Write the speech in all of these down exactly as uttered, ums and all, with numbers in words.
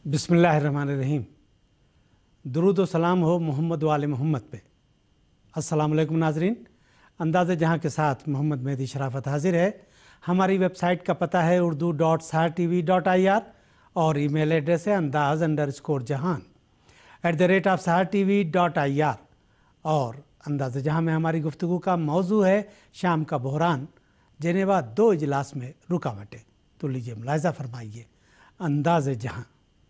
बिस्मिल्लाहिर्रहमानिर्रहीम। दुरूद व सलाम हो मोहम्मद वाले मोहम्मद पे। अस्सलाम वालेकुम नाजरीन, अंदाज़े जहाँ के साथ मोहम्मद मेहदी शराफत हाजिर है। हमारी वेबसाइट का पता है Urdu dot Sahar T V dot I R और ई मेल एड्रेस है Andaz underscore Jahan at the rate of Sahar T V dot I R. और अंदाज़े जहाँ में हमारी गुफ्तगू का मौजू है शाम का बहरान, जेनेवा दो इजलास में रुकावटें। तो लीजिए मुलाहिज़ा फरमाइए अंदाज़े जहाँ।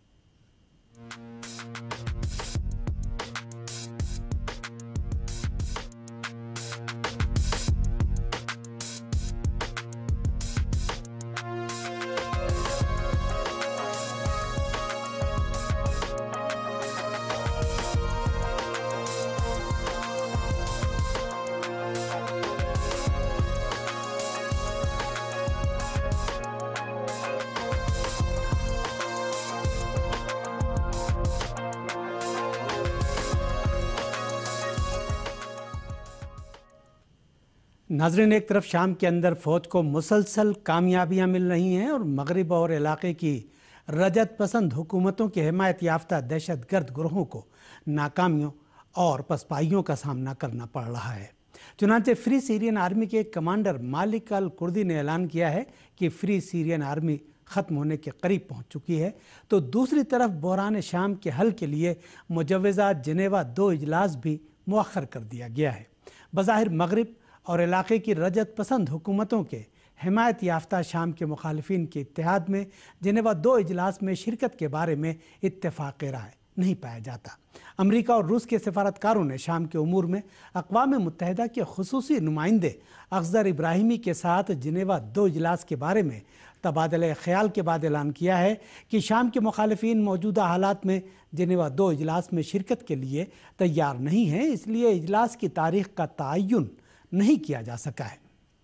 नाज़रीन, एक तरफ शाम के अंदर फ़ौज को मुसलसल कामयाबियाँ मिल रही हैं और मगरिब और इलाक़े की रजत पसंद हुकूमतों की हिमायत याफ्ता दहशत गर्द ग्रोहों को नाकामियों और पसपाइयों का सामना करना पड़ रहा है। चुनांचे फ्री सीरियन आर्मी के कमांडर मालिक अल कुर्दी ने ऐलान किया है कि फ्री सीरियन आर्मी ख़त्म होने के करीब पहुँच चुकी है, तो दूसरी तरफ बहरान शाम के हल के लिए मुजव्वज़ा जिनेवा दो इजलास भी मुअख्खर कर दिया गया है। बज़ाहिर मगरिब और इलाक़े की रजत पसंद हुकूमतों के हिमायत याफ्ता शाम के मुखालिफिन के इत्तेहाद में जिनेवा दो इजलास में शिरकत के बारे में इत्तेफाक़ राय नहीं पाया जाता। अमरीका और रूस के सफारतकारों ने शाम के उमूर में अक़वाम मुत्तहिदा के खुसूसी नुमाइंदे अख़ज़र इब्राहिमी के साथ जिनेवा दो इजलास के बारे में तबादले ख्याल के बाद ऐलान किया है कि शाम के मुखालिफिन मौजूदा हालात में जिनेवा दो इजलास में शिरकत के लिए तैयार नहीं हैं, इसलिए इजलास की तारीख़ का तयन नहीं किया जा सका है।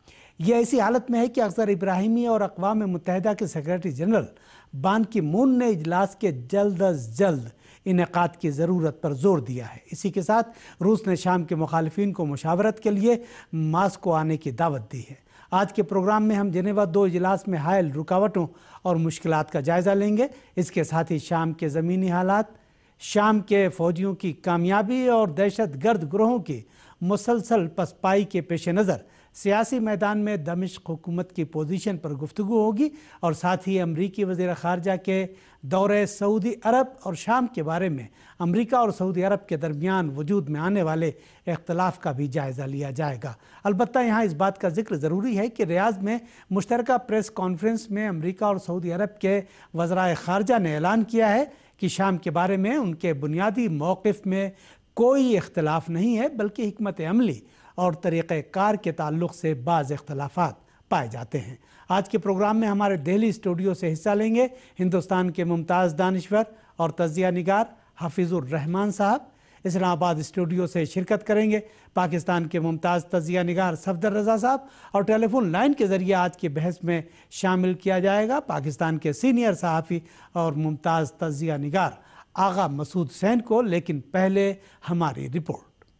यह ऐसी हालत में है कि अख़ज़र इब्राहिमी और अक़वाम मुत्तहिदा के सेक्रेटरी जनरल बान की मून ने इजलास के जल्द अज जल्द इनेकाद की ज़रूरत पर जोर दिया है। इसी के साथ रूस ने शाम के मुखालिफिन को मुशावरत के लिए मास्को आने की दावत दी है। आज के प्रोग्राम में हम जिनेवा दो इजलास में हायल रुकावटों और मुश्किलात का जायज़ा लेंगे। इसके साथ ही शाम के ज़मीनी हालात, शाम के फ़ौजियों की कामयाबी और दहशत गर्द ग्रोहों की मुसलसल पसपाई के पेश नज़र सियासी मैदान में दमिश्क हुकूमत की पोजीशन पर गुफ्तगू होगी और साथ ही अमरीकी वज़ीर ख़ारजा के दौरे सऊदी अरब और शाम के बारे में अमरीका और सऊदी अरब के दरमियान वजूद में आने वाले इख्तलाफ का भी जायज़ा लिया जाएगा। अलबत्ता यहाँ इस बात का जिक्र ज़रूरी है कि रियाद में मुश्तरका प्रेस कॉन्फ्रेंस में अमरीका और सऊदी अरब के वज़राए ख़ारजा ने ऐलान किया है कि शाम के बारे में उनके बुनियादी मौक़िफ़ में कोई इख्तलाफ नहीं है, बल्कि हिकमत अमली और तरीक़े कार के ताल्लुक़ से बाज़ इख्तलाफात पाए जाते हैं। आज के प्रोग्राम में हमारे दिल्ली स्टूडियो से हिस्सा लेंगे हिंदुस्तान के मुमताज़ दानिश्वर और तज़िया निगार हफीज़ुर रहमान साहब। इस्लामाबाद स्टूडियो से शिरकत करेंगे पाकिस्तान के मुमताज़ तज़िया निगार सफदर रज़ा साहब और टेलीफोन लाइन के ज़रिए आज की बहस में शामिल किया जाएगा पाकिस्तान के सीनियर सहाफ़ी और मुमताज़ तज़िया निगार आगा मसूद सैन को। लेकिन पहले हमारी रिपोर्ट।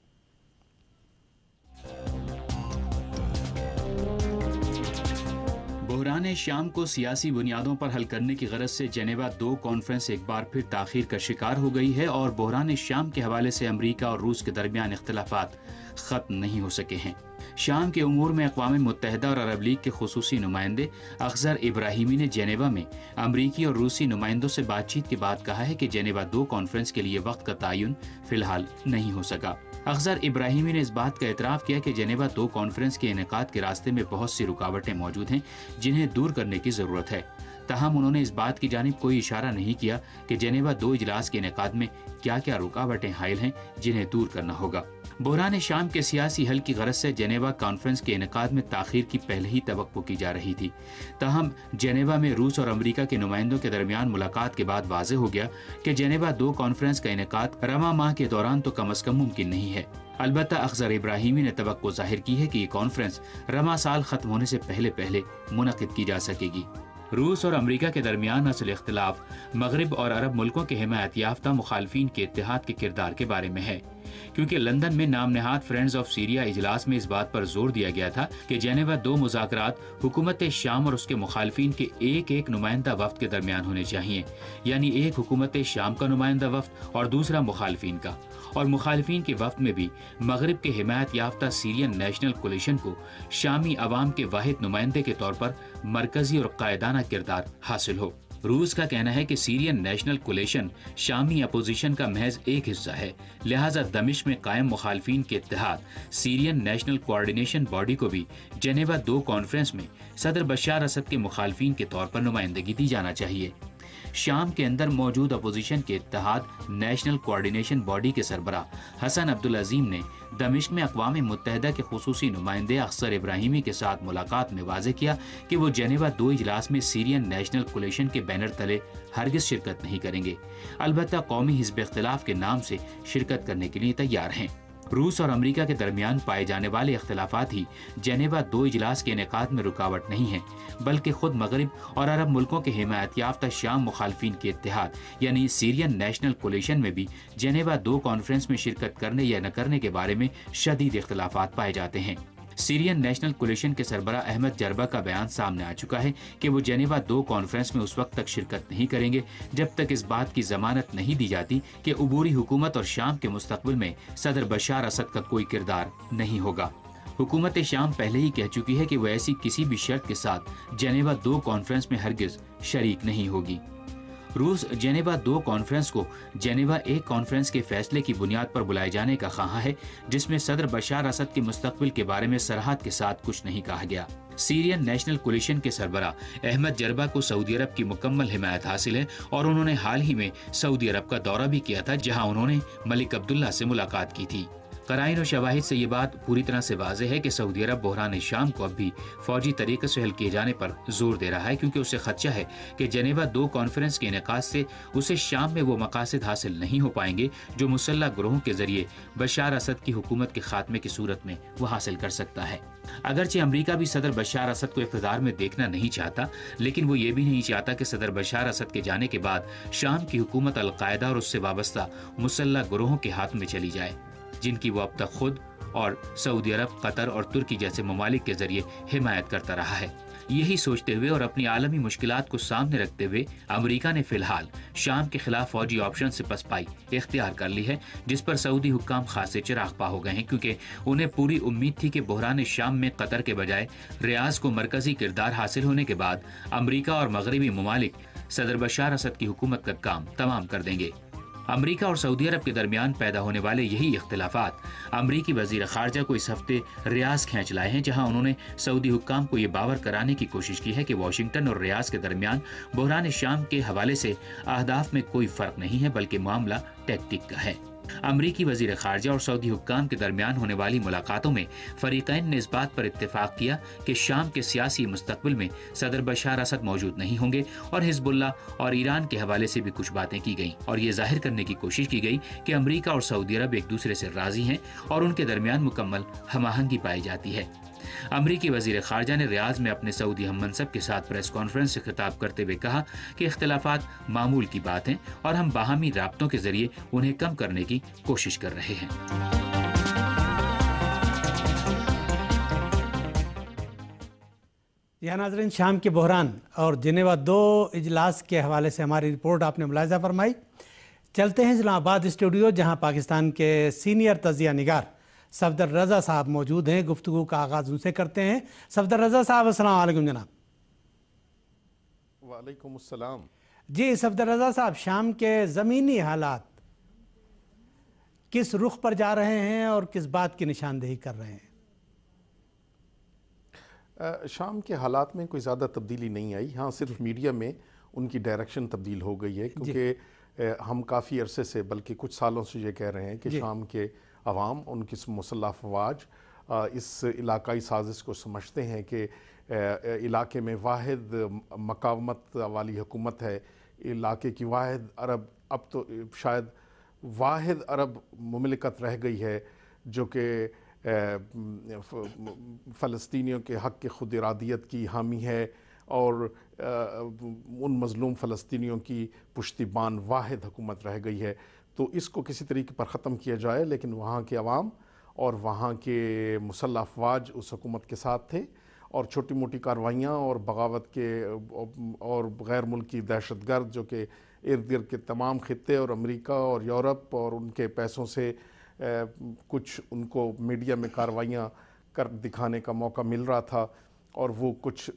बहरान शाम को सियासी बुनियादों पर हल करने की गरज से जेनेवा दो कॉन्फ्रेंस एक बार फिर ताख़ीर का शिकार हो गई है और बहरान शाम के हवाले से अमरीका और रूस के दरमियान इख्तलाफात ख़त्म नहीं हो सके हैं। शाम के उमूर में अक़वाम मुत्तहिदा और अरब लीग के खुसूसी नुमाइंदे अख़ज़र इब्राहिमी ने जेनेवा में अमरीकी और रूसी नुमाइंदों से बातचीत के बाद कहा है कि जेनेवा दो कॉन्फ्रेंस के लिए वक्त का तयन फ़िलहाल नहीं हो सका। अख़ज़र इब्राहिमी ने इस बात का एतराफ़ किया कि जेनेवा दो कॉन्फ्रेंस के इनेकाद के रास्ते में बहुत सी रुकावटें मौजूद हैं जिन्हें दूर करने की ज़रूरत है। ताहम उन्होंने इस बात की जानिब कोई इशारा नहीं किया कि जेनेवा दो इजलास के इनेकाद में क्या क्या रुकावटें हायल हैं जिन्हें दूर करना होगा। बहरान शाम के सियासी हल की गरज से जेनेवा कॉन्फ्रेंस के इनेकाद में ताख़ीर की पहले ही तवक्को की जा रही थी। ताहम जेनेवा में रूस और अमरीका के नुमाइंदों के दरमियान मुलाकात के बाद वाज़ेह हो गया कि जेनेवा दो कॉन्फ्रेंस का इनेकाद रमा माह के दौरान तो कम अज़ कम मुमकिन नहीं है। अलबत्ता अख़ज़र इब्राहिमी ने तवक्को ज़ाहिर की है कि ये कॉन्फ्रेंस रमा साल ख़त्म होने से पहले पहले मुनक़िद की जा सकेगी। रूस और अमरीका के दरमियान असल इख्तलाफ मगरिब और अरब मुल्कों के हिमायत याफ्ता मुखालफिन के इत्तेहाद के किरदार के बारे में है। کیونکہ لندن میں نام نہاد فرینڈز آف سیریا اجلاس میں اس بات پر زور دیا گیا تھا کہ جنیوا دو مذاکرات حکومت شام اور اس کے مخالفین کے ایک ایک نمائندہ وفد کے درمیان ہونے چاہیے، یعنی ایک حکومت شام کا نمائندہ وفد اور دوسرا مخالفین کا، اور مخالفین کے وفد میں بھی مغرب کے حمایت یافتہ سیرین نیشنل کولیشن کو شامی عوام کے واحد نمائندے کے طور پر مرکزی اور قائدانہ کردار حاصل ہو۔ روس کا کہنا ہے کہ سیرین نیشنل کولیشن شامی اپوزیشن کا محض ایک حصہ ہے، لہٰذا دمشق میں قائم مخالفین کے اتحاد سیرین نیشنل کوارڈینیشن باڈی کو بھی جنیوا دو کانفرنس میں صدر بشار اسد کے مخالفین کے طور پر نمائندگی دی جانا چاہیے۔ شام کے اندر موجود اپوزیشن کے اتحاد نیشنل کوارڈینیشن باڈی کے سربراہ حسن عبدالعظیم نے دمشق میں اقوام متحدہ کے خصوصی نمائندے اخصر ابراہیمی کے ساتھ ملاقات میں واضح کیا کہ وہ جنیوا دو اجلاس میں سیرین نیشنل کولیشن کے بینر تلے ہرگز شرکت نہیں کریں گے، البتہ قومی حزب اختلاف کے نام سے شرکت کرنے کے لیے تیار ہیں۔ روس اور امریکہ کے درمیان پائے جانے والے اختلافات ہی جنیوا دو اجلاس کے انعقاد میں رکاوٹ نہیں ہیں، بلکہ خود مغرب اور عرب ملکوں کے حمایت یافتہ شام مخالفین کے اتحاد یعنی سیرین نیشنل کولیشن میں بھی جنیوا دو کانفرنس میں شرکت کرنے یا نہ کرنے کے بارے میں شدید اختلافات پائے جاتے ہیں۔ سیرین نیشنل کولیشن کے سربراہ احمد جربہ کا بیان سامنے آ چکا ہے کہ وہ جنیوا دو کانفرنس میں اس وقت تک شرکت نہیں کریں گے جب تک اس بات کی ضمانت نہیں دی جاتی کہ عبوری حکومت اور شام کے مستقبل میں صدر بشار اسد کا کوئی کردار نہیں ہوگا۔ حکومت شام پہلے ہی کہہ چکی ہے کہ وہ ایسی کسی بھی شرط کے ساتھ جنیوا دو کانفرنس میں ہرگز شریک نہیں ہوگی۔ روس جنیوا دو کانفرنس کو جنیوا ایک کانفرنس کے فیصلے کی بنیاد پر بلائے جانے کا خواہاں ہے، جس میں صدر بشار اسد کے مستقبل کے بارے میں صراحت کے ساتھ کچھ نہیں کہا گیا۔ سیرین نیشنل کولیشن کے سربراہ احمد جربہ کو سعودی عرب کی مکمل حمایت حاصل ہے اور انہوں نے حال ہی میں سعودی عرب کا دورہ بھی کیا تھا، جہاں انہوں نے ملک عبداللہ سے ملاقات کی تھی۔ قرائن و شواہد سے یہ بات پوری طرح سے واضح ہے کہ سعودی عرب بحران شام کو اب بھی فوجی طریقے سے حل کیے جانے پر زور دے رہا ہے، کیونکہ اسے خدشہ ہے کہ جنیوا دو کانفرنس کے انعقاد سے اسے شام میں وہ مقاصد حاصل نہیں ہو پائیں گے جو مسلح گروہوں کے ذریعے بشار اسد کی حکومت کے خاتمے کی صورت میں وہ حاصل کر سکتا ہے۔ اگرچہ امریکہ بھی صدر بشار اسد کو اقتدار میں دیکھنا نہیں چاہتا، لیکن وہ یہ بھی نہیں چاہتا کہ صدر بشار اسد کے جانے کے بعد شام کی حکومت القاعدہ اور اس سے وابستہ مسلح گروہوں کے ہاتھ میں چلی جائے، جن کی وہ اب تک خود اور سعودی عرب، قطر اور ترکی جیسے ممالک کے ذریعے حمایت کرتا رہا ہے۔ یہی سوچتے ہوئے اور اپنی عالمی مشکلات کو سامنے رکھتے ہوئے امریکہ نے فی الحال شام کے خلاف فوجی آپشن سے پسپائی اختیار کر لی ہے، جس پر سعودی حکام خاصے چراغ پا ہو گئے ہیں، کیونکہ انہیں پوری امید تھی کہ بحران شام میں قطر کے بجائے ریاض کو مرکزی کردار حاصل ہونے کے بعد امریکہ اور مغربی ممالک صدر بشار اسد کی حکومت کا کام تمام کر دیں گے۔ امریکہ اور سعودی عرب کے درمیان پیدا ہونے والے یہی اختلافات امریکی وزیر خارجہ کو اس ہفتے ریاض کھینچ لائے ہیں، جہاں انہوں نے سعودی حکام کو یہ باور کرانے کی کوشش کی ہے کہ واشنگٹن اور ریاض کے درمیان بحران شام کے حوالے سے اہداف میں کوئی فرق نہیں ہے، بلکہ معاملہ ٹیکٹک کا ہے۔ امریکی وزیر خارجہ اور سعودی حکام کے درمیان ہونے والی ملاقاتوں میں فریقین نے اس بات پر اتفاق کیا کہ شام کے سیاسی مستقبل میں صدر بشار اسد موجود نہیں ہوں گے، اور حزب اللہ اور ایران کے حوالے سے بھی کچھ باتیں کی گئیں اور یہ ظاہر کرنے کی کوشش کی گئی کہ امریکہ اور سعودی عرب ایک دوسرے سے راضی ہیں اور ان کے درمیان مکمل ہم آہنگی پائی جاتی ہے۔ امریکی وزیر خارجہ نے ریاض میں اپنے سعودی ہم منصب کے ساتھ پریس کانفرنس سے خطاب کرتے ہوئے کہا کہ اختلافات معمول کی بات ہیں اور ہم باہمی رابطوں کے ذریعے انہیں کم کرنے کی کوشش کر رہے ہیں۔ یہ ناظرین، شام کے بحران اور جنیوا دو اجلاس کے حوالے سے ہماری رپورٹ آپ نے ملاحظہ فرمائی۔ چلتے ہیں اسلام آباد اسٹوڈیو، جہاں پاکستان کے سینئر تجزیہ نگار صفدر رضا صاحب موجود ہیں۔ گفتگو کا آغاز ان سے کرتے ہیں۔ صفدر رضا صاحب، السلام علیکم جناب۔ وعلیکم السلام۔ جی صفدر رضا صاحب، شام کے زمینی حالات کس رخ پر جا رہے ہیں اور کس بات کی نشاندہی کر رہے ہیں؟ شام کے حالات میں کوئی زیادہ تبدیلی نہیں آئی، ہاں صرف میڈیا میں ان کی ڈائریکشن تبدیل ہو گئی ہے، کیونکہ ہم کافی عرصے سے بلکہ کچھ سالوں سے یہ کہہ رہے ہیں کہ شام کے عوام، ان کی مسلح افواج اس علاقائی سازش کو سمجھتے ہیں کہ علاقے میں واحد مقاومت والی حکومت ہے، علاقے کی واحد عرب، اب تو شاید واحد عرب مملکت رہ گئی ہے جو کہ فلسطینیوں کے حق کے خود ارادیت کی حامی ہے اور ان مظلوم فلسطینیوں کی پشتیبان واحد حکومت رہ گئی ہے۔ تو اس کو کسی طریقے پر ختم کیا جائے، لیکن وہاں کے عوام اور وہاں کے مسلح افواج اس حکومت کے ساتھ تھے، اور چھوٹی موٹی کارروائیاں اور بغاوت کے اور غیر ملکی دہشت گرد جو کہ ارد گرد کے تمام خطے اور امریکہ اور یورپ اور ان کے پیسوں سے کچھ ان کو میڈیا میں کارروائیاں کر دکھانے کا موقع مل رہا تھا، اور وہ کچھ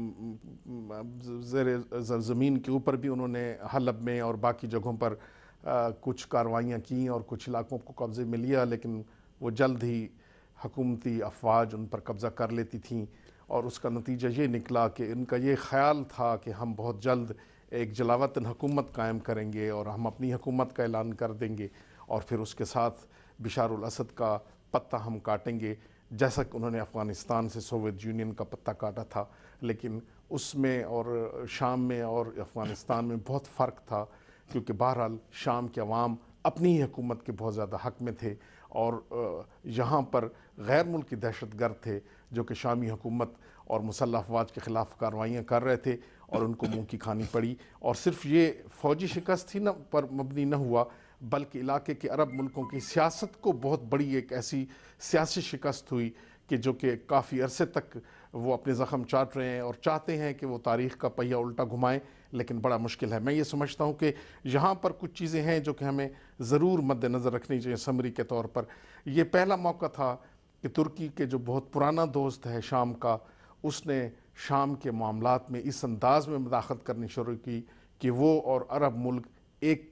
زیر زمین کے اوپر بھی انہوں نے حلب میں اور باقی جگہوں پر کچھ کارروائیاں کیں اور کچھ علاقوں کو قبضے میں لیا، لیکن وہ جلد ہی حکومتی افواج ان پر قبضہ کر لیتی تھیں، اور اس کا نتیجہ یہ نکلا کہ ان کا یہ خیال تھا کہ ہم بہت جلد ایک جلاوطن حکومت قائم کریں گے اور ہم اپنی حکومت کا اعلان کر دیں گے، اور پھر اس کے ساتھ بشار الاسد کا پتہ ہم کاٹیں گے، جیسا کہ انہوں نے افغانستان سے سوویت یونین کا پتہ کاٹا تھا۔ لیکن اس میں اور شام میں اور افغانستان میں بہت فرق تھا، کیونکہ بہرحال شام کے عوام اپنی ہی حکومت کے بہت زیادہ حق میں تھے، اور یہاں پر غیر ملکی دہشت گرد تھے جو کہ شامی حکومت اور مسلح افواج کے خلاف کارروائیاں کر رہے تھے، اور ان کو منہ کی کھانی پڑی۔ اور صرف یہ فوجی شکست ہی نہ پر مبنی نہ ہوا، بلکہ علاقے کے عرب ملکوں کی سیاست کو بہت بڑی ایک ایسی سیاسی شکست ہوئی کہ جو کہ کافی عرصے تک وہ اپنے زخم چاٹ رہے ہیں اور چاہتے ہیں کہ وہ تاریخ کا پہیہ الٹا گھمائیں، لیکن بڑا مشکل ہے۔ میں یہ سمجھتا ہوں کہ یہاں پر کچھ چیزیں ہیں جو کہ ہمیں ضرور مد نظر رکھنی چاہیے سمری کے طور پر۔ یہ پہلا موقع تھا کہ ترکی کے جو بہت پرانا دوست ہے شام کا، اس نے شام کے معاملات میں اس انداز میں مداخلت کرنی شروع کی کہ وہ اور عرب ملک ایک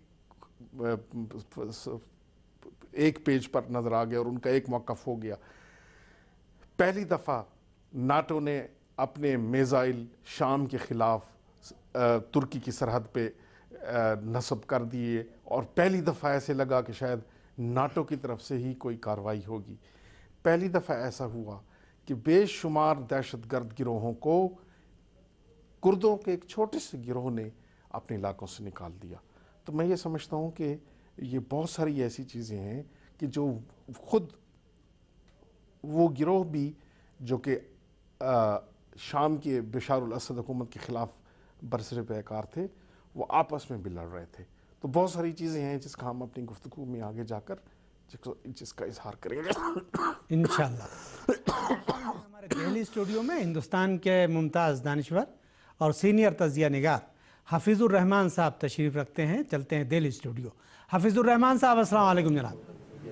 ایک پیج پر نظر آ گئے اور ان کا ایک موقف ہو گیا۔ پہلی دفعہ ناٹو نے اپنے میزائل شام کے خلاف ترکی کی سرحد پہ نصب کر دیے، اور پہلی دفعہ ایسے لگا کہ شاید ناٹو کی طرف سے ہی کوئی کارروائی ہوگی۔ پہلی دفعہ ایسا ہوا کہ بے شمار دہشت گرد گروہوں کو کردوں کے ایک چھوٹے سے گروہ نے اپنے علاقوں سے نکال دیا۔ تو میں یہ سمجھتا ہوں کہ یہ بہت ساری ایسی چیزیں ہیں کہ جو خود وہ گروہ بھی جو کہ شام کے بشار الاسد حکومت کے خلاف برسر پیکار تھے، وہ آپس میں بھی لڑ رہے تھے۔ تو بہت ساری چیزیں ہیں جس کا ہم اپنی گفتگو میں آگے جا کر جس کا اظہار کریں گے انشاءاللہ۔ ہمارے دہلی اسٹوڈیو میں ہندوستان کے ممتاز دانشور اور سینئر تجزیہ نگار حفیظ الرحمان صاحب تشریف رکھتے ہیں۔ چلتے ہیں دہلی اسٹوڈیو۔ حفیظ الرحمان صاحب السلام علیکم جناب۔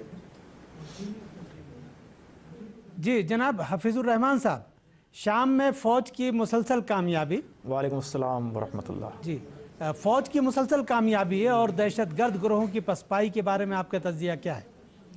جی جناب حفیظ الرحمان صاحب، شام میں فوج کی مسلسل کامیابی۔ وعلیکم السلام ورحمۃ اللہ۔ جی فوج کی مسلسل کامیابی ہے اور دہشت گرد گروہوں کی پسپائی کے بارے میں آپ کا تجزیہ کیا ہے؟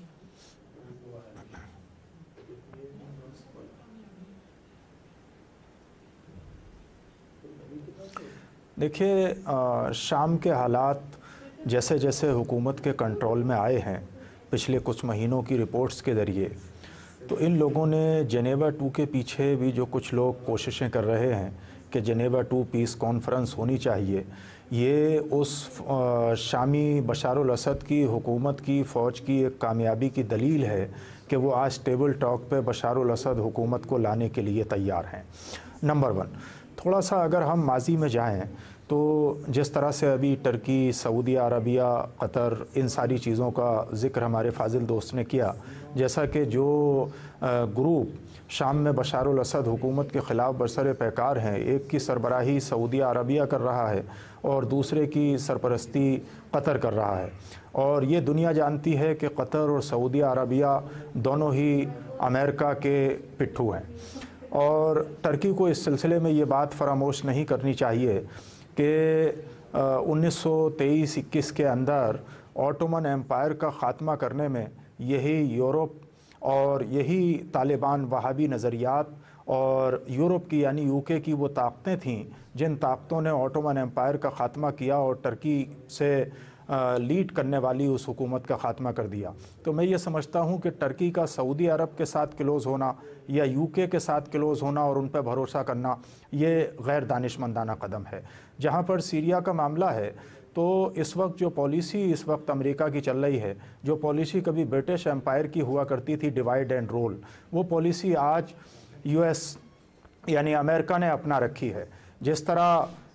دیکھیے، شام کے حالات جیسے جیسے حکومت کے کنٹرول میں آئے ہیں پچھلے کچھ مہینوں کی رپورٹس کے ذریعے، تو ان لوگوں نے جنیوا ٹو کے پیچھے بھی جو کچھ لوگ کوششیں کر رہے ہیں کہ جنیوا ٹو پیس کانفرنس ہونی چاہیے، یہ اس شامی بشار الاسد کی حکومت کی فوج کی ایک کامیابی کی دلیل ہے کہ وہ آج ٹیبل ٹاک پہ بشار الاسد حکومت کو لانے کے لیے تیار ہیں۔ نمبر ون، تھوڑا سا اگر ہم ماضی میں جائیں تو جس طرح سے ابھی ٹرکی، سعودی عربیہ، قطر، ان ساری چیزوں کا ذکر ہمارے فاضل دوست نے کیا، جیسا کہ جو گروپ شام میں بشار الاسد حکومت کے خلاف برسر پیکار ہیں، ایک کی سربراہی سعودی عربیہ کر رہا ہے اور دوسرے کی سرپرستی قطر کر رہا ہے، اور یہ دنیا جانتی ہے کہ قطر اور سعودی عربیہ دونوں ہی امریکہ کے پٹھو ہیں۔ اور ٹرکی کو اس سلسلے میں یہ بات فراموش نہیں کرنی چاہیے کہ انیس سو تیئیس اکیس کے اندر آٹومن ایمپائر کا خاتمہ کرنے میں یہی یورپ اور یہی طالبان وہابی نظریات اور یورپ کی یعنی یو کے کی وہ طاقتیں تھیں جن طاقتوں نے آٹومن ایمپائر کا خاتمہ کیا اور ٹرکی سے لیڈ کرنے والی اس حکومت کا خاتمہ کر دیا۔ تو میں یہ سمجھتا ہوں کہ ٹرکی کا سعودی عرب کے ساتھ کلوز ہونا یا یو کے کے ساتھ کلوز ہونا اور ان پہ بھروسہ کرنا یہ غیر دانشمندانہ قدم ہے۔ جہاں پر سیریا کا معاملہ ہے تو اس وقت جو پالیسی اس وقت امریکہ کی چل رہی ہے، جو پالیسی کبھی برٹش ایمپائر کی ہوا کرتی تھی ڈیوائڈ اینڈ رول، وہ پالیسی آج یو ایس یعنی امریکہ نے اپنا رکھی ہے۔ جس طرح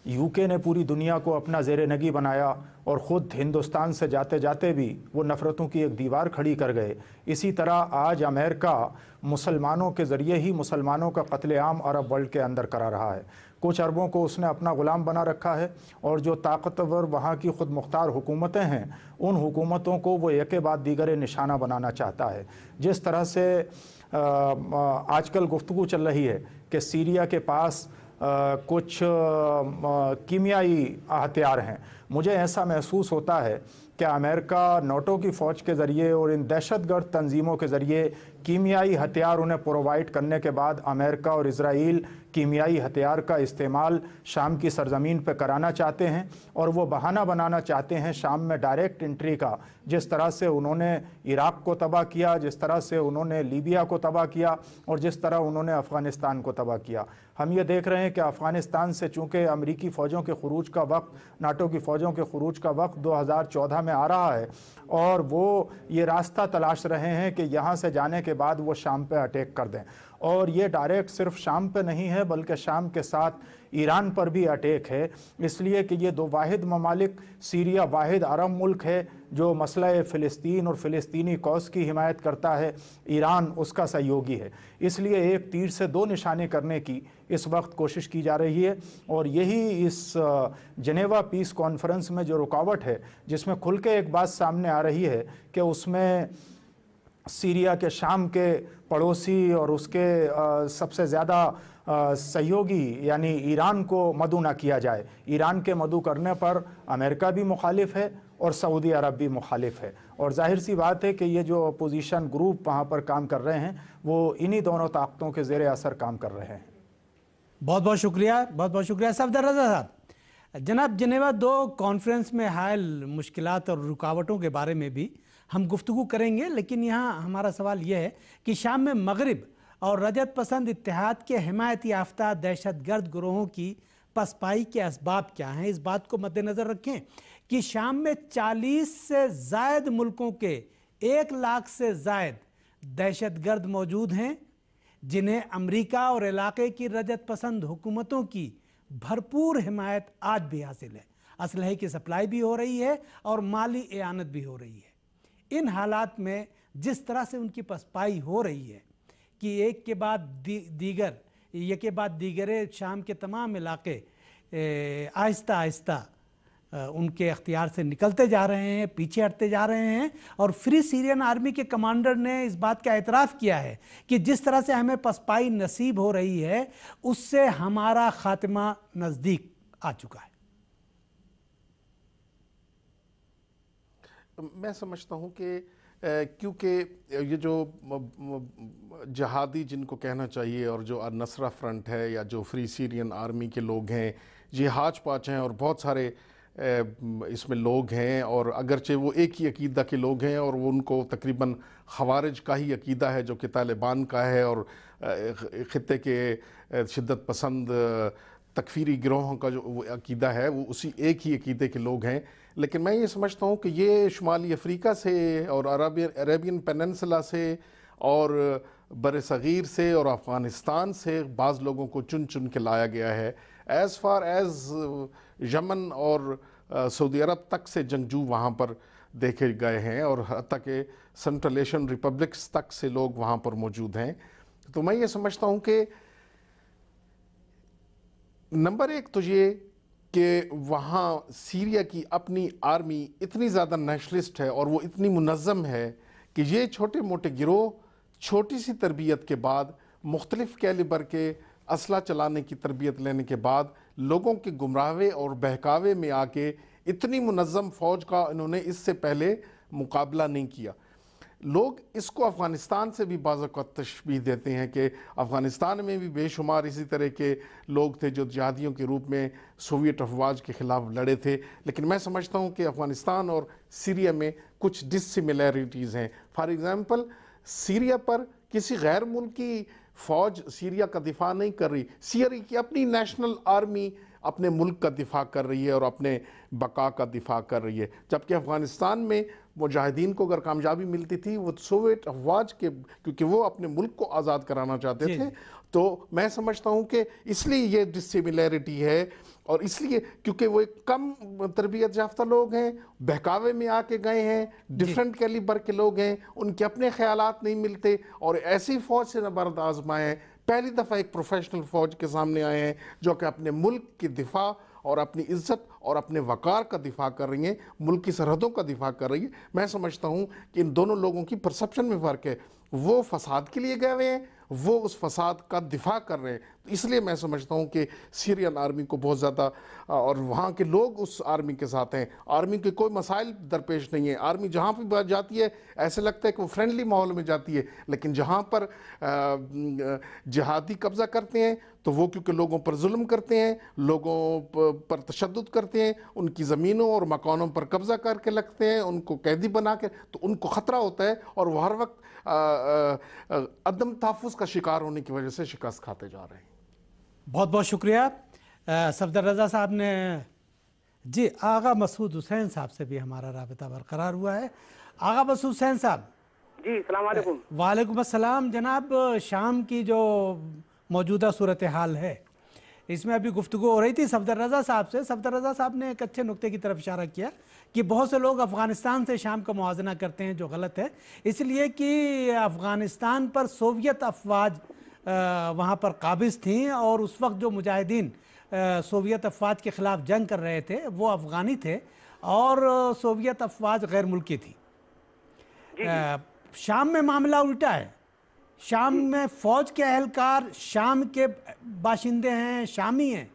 यू के ने पूरी दुनिया को अपना ज़ेर नगी बनाया और ख़ुद हिंदुस्तान से जाते जाते भी वो नफ़रतों की एक दीवार खड़ी कर गए। इसी तरह आज अमेरिका मुसलमानों के ज़रिए ही मुसलमानों का कत्लेआम अरब वर्ल्ड के अंदर करा रहा है। कुछ अरबों को उसने अपना ग़ुलाम बना रखा है और जो ताकतवर वहाँ की ख़ुद मुख्तार हुकूमतें हैं उन हुकूमतों को वो एक के बाद दीगर निशाना बनाना चाहता है। जिस तरह से आजकल गुफ्तगू चल रही है कि सीरिया के पास आ, कुछ कीमियाई हथियार हैं, मुझे ऐसा महसूस होता है कि अमेरिका नाटो की फ़ौज के ज़रिए और इन दहशतगर्द तंजीमों के ज़रिए कीमियाई हथियार उन्हें प्रोवाइड करने के बाद अमेरिका और इज़राइल कीमियाई हथियार का इस्तेमाल शाम की सरज़मीन पर कराना चाहते हैं और वो बहाना बनाना चाहते हैं शाम में डायरेक्ट एंट्री का। जिस तरह से उन्होंने इराक़ को तबाह किया, जिस तरह से उन्होंने लीबिया को तबाह किया और जिस तरह उन्होंने अफ़गानिस्तान को तबाह किया। हम ये देख रहे हैं कि अफ़गानिस्तान से चूँकि अमरीकी फ़ौजों के ख़ुरूज का वक्त, नाटो की फ़ौजों के ख़ुरूज का वक्त दो हज़ार चौदह में आ रहा है और वो ये रास्ता तलाश रहे हैं कि यहाँ से जाने के बाद वो शाम पे अटैक कर दें। और ये डायरेक्ट सिर्फ शाम पे नहीं है बल्कि शाम के साथ ईरान पर भी अटैक है, इसलिए कि ये दो वाहिद ममालिक, सीरिया वाहिद अरब मुल्क है जो मसला फ़िलिस्तीन और फ़िलिस्तीनी कौस की हिमायत करता है, ईरान उसका सहयोगी है। इसलिए एक तीर से दो निशाने करने की इस वक्त कोशिश की जा रही है और यही इस जनेवा पीस कॉन्फ्रेंस में जो रुकावट है, जिसमें खुल के एक बात सामने आ रही है कि उसमें सीरिया के शाम के पड़ोसी और उसके आ, सबसे ज़्यादा सहयोगी यानी ईरान को मदऊ ना किया जाए। ईरान के मदऊ करने पर अमेरिका भी मुखालिफ है और सऊदी अरब भी मुखालिफ है और जाहिर सी बात है कि ये जो अपोजिशन ग्रुप वहाँ पर काम कर रहे हैं वो इन्हीं दोनों ताकतों के ज़ेर असर काम कर रहे हैं। बहुत बहुत शुक्रिया, बहुत बहुत शुक्रिया सफदर रज़ा साहब। जनाब, जनेवा दो कॉन्फ्रेंस में हायल मुश्किलात और रुकावटों के बारे में भी हम गुफ्तगू करेंगे, लेकिन यहाँ हमारा सवाल यह है कि शाम में मगरिब और रजत पसंद इत्तेहाद के हिमायत याफ्ता दहशत गर्द ग्रोहों की पसपाई के असबाब क्या हैं। इस बात को मद्देनज़र रखें कि शाम में चालीस से ज़ायद मुल्कों के एक लाख से ज़ायद दहशत गर्द मौजूद हैं जिन्हें अमरीका और इलाके की रजत पसंद हुकूमतों की भरपूर हिमायत आज भी हासिल है। असलहे की सप्लाई भी हो रही है और माली एआनत भी हो रही है। इन हालात में जिस तरह से उनकी पसपाई हो रही है कि एक के बाद दी, दीगर एक के बाद दीगरे शाम के तमाम इलाके आहिस्ता आहिस्ता उनके अख्तियार से निकलते जा रहे हैं, पीछे हटते जा रहे हैं और फ्री सीरियन आर्मी के कमांडर ने इस बात का एतराफ़ किया है कि जिस तरह से हमें पसपाई नसीब हो रही है उससे हमारा ख़ात्मा नज़दीक आ चुका है। मैं समझता हूँ कि क्योंकि ये जो जहादी जिनको कहना चाहिए और जो नसरा फ्रंट है या जो फ्री सीरियन आर्मी के लोग हैं, ये हाच पाच हैं और बहुत सारे इसमें लोग हैं और अगरचे वो एक ही अकीदा के लोग हैं और वो उनको तकरीबन खवारिज का ही अकीदा है जो कि तालिबान का है और ख़ित्ते के शिद्दत पसंद तकफीरी गिरोहों का जो अकीदा है वो उसी एक ही अकीदे के लोग हैं। लेकिन मैं ये समझता हूँ कि ये शुमाली अफ्रीका से और अरबियन अरेबियन पेनिनसुला से और बरसगीर से और अफ़गानिस्तान से बाज़ लोगों को चुन चुन के लाया गया है। एज़ फार एज़ यमन और सऊदी अरब तक से जंगजू वहाँ पर देखे गए हैं और हत्ता के सेंट्रल एशियन रिपब्लिक्स तक से लोग वहाँ पर मौजूद हैं। तो मैं ये समझता हूँ कि नंबर एक तो ये कि वहाँ सीरिया की अपनी आर्मी इतनी ज़्यादा नेशनलिस्ट है और वो इतनी मुनज़्ज़म है कि ये छोटे मोटे गिरोह छोटी सी तरबियत के बाद मुख्तलिफ़ कैलिबर के असला चलाने की तरबियत लेने के बाद लोगों के गुमराहे और बहकावे में आके इतनी मुनज़्ज़म फ़ौज का इन्होंने इससे पहले मुकाबला नहीं किया। लोग इसको अफ़गानिस्तान से भी बाज़ औक़ात तशबीह देते हैं कि अफ़गानिस्तान में भी बेशुमार इसी तरह के लोग थे जो जिहादियों के रूप में सोवियत अफवाज के ख़िलाफ़ लड़े थे। लेकिन मैं समझता हूँ कि अफ़गानिस्तान और सीरिया में कुछ डिसिमिलैरिटीज़ हैं। फॉर एग्ज़ाम्पल सीरिया पर किसी गैर मुल्की फ़ौज सीरिया का दिफा नहीं कर रही, सीरिया की अपनी नेशनल आर्मी अपने मुल्क का दिफा कर रही है और अपने बका का दिफा कर रही है। जबकि अफ़गानिस्तान में मुजाहिदीन को अगर कामयाबी मिलती थी वो सोवियत अफवाज के, क्योंकि वो अपने मुल्क को आज़ाद कराना चाहते थे। तो मैं समझता हूँ कि इसलिए ये डिसिमिलैरिटी है اور اس لیے کیونکہ وہ ایک کم تربیت یافتہ لوگ ہیں، بہکاوے میں آ کے گئے ہیں، ڈیفرنٹ کیلیبر کے لوگ ہیں، ان کے اپنے خیالات نہیں ملتے، اور ایسی فوج سے نبرد آزمائے ہیں. پہلی دفعہ ایک پروفیشنل فوج کے سامنے آئے ہیں جو کہ اپنے ملک کی دفاع اور اپنی عزت اور اپنے وقار کا دفاع کر رہی ہیں، ملک کی سرحدوں کا دفاع کر رہی ہیں. میں سمجھتا ہوں کہ ان دونوں لوگوں کی پرسپشن میں فرق ہے. وہ فساد کے لیے گئے ہوئے ہیں، وہ اس فساد کا دفاع کر رہے ہیں. اس لیے میں سمجھتا ہوں کہ سیرین آرمی کو بہت زیادہ، اور وہاں کے لوگ اس آرمی کے ساتھ ہیں. آرمی کے کوئی مسائل درپیش نہیں ہیں. آرمی جہاں پہ جاتی ہے ایسے لگتا ہے کہ وہ فرینڈلی ماحول میں جاتی ہے، لیکن جہاں پر جہادی قبضہ کرتے ہیں تو وہ کیونکہ لوگوں پر ظلم کرتے ہیں، لوگوں پر تشدد کرتے ہیں، ان کی زمینوں اور مکانوں پر قبضہ کر کے لگتے ہیں، ان کو قیدی بنا کے، تو ان کو خطرہ ہوتا ہے اور وہ ہر وقت عدم تحفظ کا شکار ہونے کی وجہ سے شکست کھاتے جا رہے ہیں. بہت بہت شکریہ. صفدر رضا صاحب نے جی آغا مسعود حسین صاحب سے بھی ہمارا رابطہ برقرار ہوا ہے. آغا مسعود حسین صاحب. جی السلام علیکم. وعلیکم السلام. جناب شام کی جو موجودہ صورتحال ہے اس میں ابھی گفتگو ہو رہی تھی صفدر رضا صاحب سے. صفدر رضا صاحب نے ایک اچھے نقطے کی طرف اشارہ کیا کہ بہت سے لوگ افغانستان سے شام کا موازنہ کرتے ہیں جو غلط ہے، اس لیے کہ افغانستان پر سوویت افواج وہاں پر قابض تھیں اور اس وقت جو مجاہدین سوویت افواج کے خلاف جنگ کر رہے تھے وہ افغانی تھے اور سوویت افواج غیر ملکی تھی. شام میں معاملہ الٹا ہے. شام میں فوج کے اہلکار شام کے باشندے ہیں، شامی ہیں،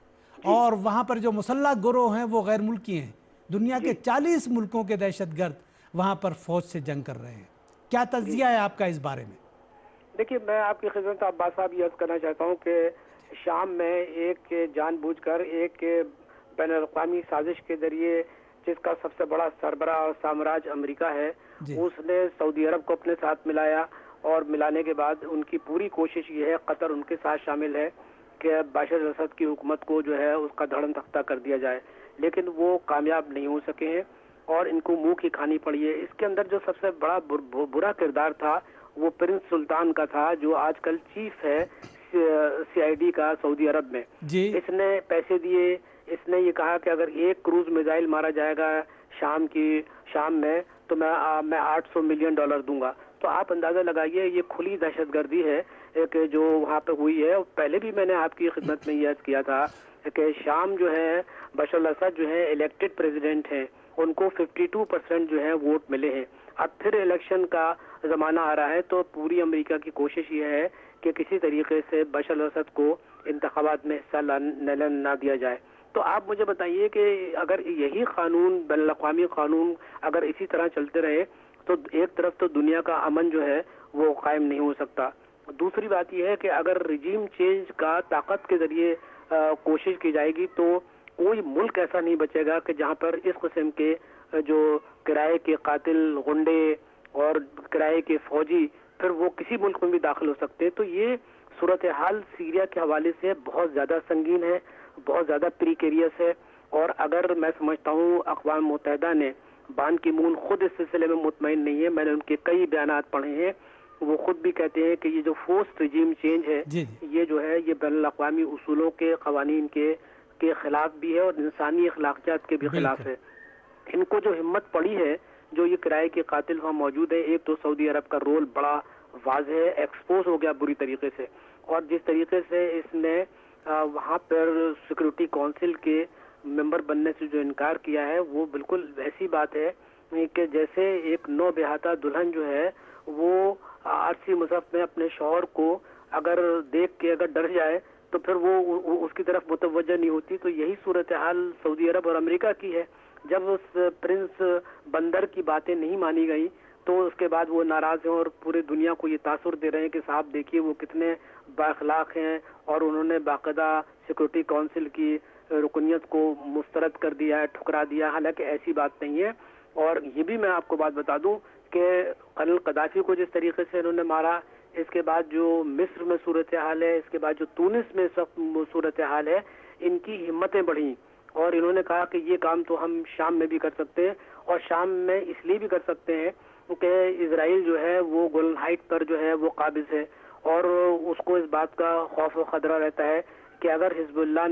اور وہاں پر جو مسلح گروہ ہیں وہ غیر ملکی ہیں. دنیا کے چالیس ملکوں کے دہشت گرد وہاں پر فوج سے جنگ کر رہے ہیں. کیا تجزیہ ہے آپ کا اس بارے میں؟ دیکھیے میں آپ کی خدمت عباس صاحب یہ عرض کرنا چاہتا ہوں کہ شام میں ایک جان بوجھ کر ایک بین الاقوامی سازش کے ذریعے جس کا سب سے بڑا سربراہ اور سامراج امریکہ ہے جی. اس نے سعودی عرب کو اپنے ساتھ ملایا، اور ملانے کے بعد ان کی پوری کوشش یہ ہے، قطر ان کے ساتھ شامل ہے، کہ بشار الاسد کی حکومت کو جو ہے اس کا دھڑن تختہ کر دیا جائے، لیکن وہ کامیاب نہیں ہو سکے ہیں اور ان کو منہ کی کھانی پڑی ہے. اس کے اندر جو سب سے بڑا برا کردار تھا وہ پرنس سلطان کا تھا، جو آج کل چیف ہے سی آئی ڈی کا سعودی عرب میں جی. اس نے پیسے دیے، اس نے یہ کہا کہ اگر ایک کروز میزائل مارا جائے گا شام کی شام میں تو میں میں آٹھ سو ملین ڈالر دوں گا. تو آپ اندازہ لگائیے یہ کھلی دہشت گردی ہے کہ جو وہاں پہ ہوئی ہے. پہلے بھی میں نے آپ کی خدمت میں یہ عرض کیا تھا کہ شام جو ہے بشار الاسد جو ہے الیکٹڈ پریزیڈنٹ ہیں، ان کو ففٹی ٹو پرسینٹ جو ہے ووٹ ملے ہیں. اب پھر الیکشن کا زمانہ آ رہا ہے تو پوری امریکہ کی کوشش یہ ہے کہ کسی طریقے سے بشار الاسد کو انتخابات میں حصہ نہ دیا جائے. تو آپ مجھے بتائیے کہ اگر یہی قانون بین الاقوامی قانون اگر اسی طرح چلتے رہے تو ایک طرف تو دنیا کا امن جو ہے وہ قائم نہیں ہو سکتا. دوسری بات یہ ہے کہ اگر رجیم چینج کا طاقت کے ذریعے کوشش کی جائے گی تو کوئی ملک ایسا نہیں بچے گا کہ جہاں پر اس قسم کے جو کرائے کے قاتل غنڈے اور کرائے کے فوجی پھر وہ کسی ملک میں بھی داخل ہو سکتے. تو یہ صورتحال سیریا کے حوالے سے بہت زیادہ سنگین ہے، بہت زیادہ پریکیریس ہے. اور اگر میں سمجھتا ہوں اقوام متحدہ نے بان کی مون خود اس سلسلے میں مطمئن نہیں ہے، میں نے ان کے کئی بیانات پڑھے ہیں، وہ خود بھی کہتے ہیں کہ یہ جو فورسڈ رجیم چینج ہے جی. یہ جو ہے یہ بین الاقوامی اصولوں کے قوانین کے کے خلاف بھی ہے اور انسانی اخلاقیات کے بھی خلاف ہے. ان کو جو ہمت پڑی ہے، جو یہ کرائے کے قاتل وہاں موجود ہیں، ایک تو سعودی عرب کا رول بڑا واضح ہے، ایکسپوز ہو گیا بری طریقے سے، اور جس طریقے سے اس نے وہاں پر سیکورٹی کونسل کے ممبر بننے سے جو انکار کیا ہے وہ بالکل ایسی بات ہے کہ جیسے ایک نو بیاہتا دلہن جو ہے وہ عرصی مصحف میں اپنے شوہر کو اگر دیکھ کے اگر ڈر جائے تو پھر وہ اس کی طرف متوجہ نہیں ہوتی. تو یہی صورتحال سعودی عرب اور امریکہ کی ہے. جب اس پرنس بندر کی باتیں نہیں مانی گئی تو اس کے بعد وہ ناراض ہیں اور پورے دنیا کو یہ تاثر دے رہے ہیں کہ صاحب دیکھیے وہ کتنے بااخلاق ہیں، اور انہوں نے باقاعدہ سیکورٹی کونسل کی رکنیت کو مسترد کر دیا ہے، ٹھکرا دیا. حالانکہ ایسی بات نہیں ہے. اور یہ بھی میں آپ کو بات بتا دوں کہ قلعہ قذافی کو جس طریقے سے انہوں نے مارا، اس کے بعد جو مصر میں صورتحال ہے، اس کے بعد جو تونس میں سخت صورتحال ہے، ان کی ہمتیں بڑھیں اور انہوں نے کہا کہ یہ کام تو ہم شام میں بھی کر سکتے ہیں، اور شام میں اس لیے بھی کر سکتے ہیں کہ اسرائیل جو ہے وہ گولن ہائٹ پر جو ہے وہ قابض ہے، اور اس کو اس بات کا خوف و خطرہ رہتا ہے کہ اگر حزب اللہ نے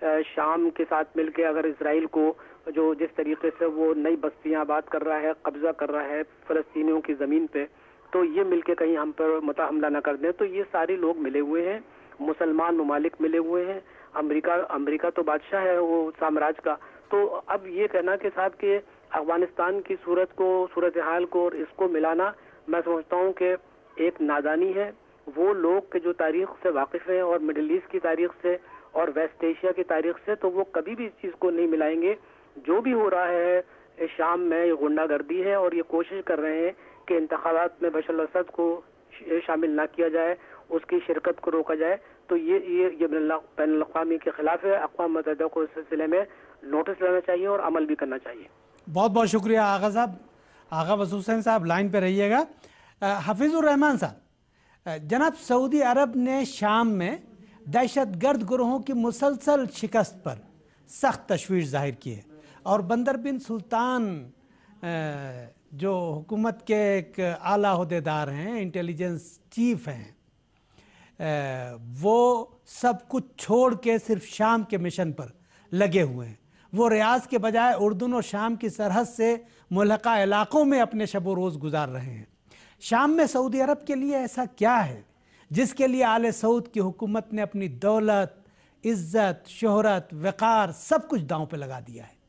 شام کے ساتھ مل کے اگر اسرائیل کو جو جس طریقے سے وہ نئی بستیاں آباد کر رہا ہے، قبضہ کر رہا ہے فلسطینیوں کی زمین پہ، تو یہ مل کے کہیں ہم پر متا حملہ نہ کر دیں. تو یہ سارے لوگ ملے ہوئے ہیں، مسلمان ممالک ملے ہوئے ہیں، امریکہ امریکہ تو بادشاہ ہے وہ سامراج کا. تو اب یہ کہنا کے ساتھ کہ افغانستان کی صورت کو صورتحال کو اور اس کو ملانا، میں سمجھتا ہوں کہ ایک نادانی ہے. وہ لوگ کہ جو تاریخ سے واقف ہیں اور مڈل ایسٹ کی تاریخ سے اور ویسٹ ایشیا کی تاریخ سے، تو وہ کبھی بھی اس چیز کو نہیں ملائیں گے. جو بھی ہو رہا ہے شام میں یہ غنڈہ گردی ہے، اور یہ کوشش کر رہے ہیں کہ انتخابات میں بشار الاسد کو شامل نہ کیا جائے، اس کی شرکت کو روکا جائے. تو یہ یہ بین الاقوامی کے خلاف ہے. اقوام متحدہ کو اس سلسلے میں نوٹس لینا چاہیے اور عمل بھی کرنا چاہیے. بہت بہت شکریہ آغا صاحب. آغا وسیع حسین صاحب لائن پہ رہیے گا. حفیظ الرحمان صاحب، جناب سعودی عرب نے شام میں دہشت گرد گروہوں کی مسلسل شکست پر سخت تشویش ظاہر کی ہے، اور بندر بن سلطان جو حکومت کے ایک اعلیٰ عہدیدار ہیں، انٹیلیجنس چیف ہیں، وہ سب کچھ چھوڑ کے صرف شام کے مشن پر لگے ہوئے ہیں. وہ ریاض کے بجائے اردن اور شام کی سرحد سے ملحقہ علاقوں میں اپنے شب و روز گزار رہے ہیں. شام میں سعودی عرب کے لیے ایسا کیا ہے جس کے لیے آل سعود کی حکومت نے اپنی دولت، عزت، شہرت، وقار سب کچھ داؤں پہ لگا دیا ہے؟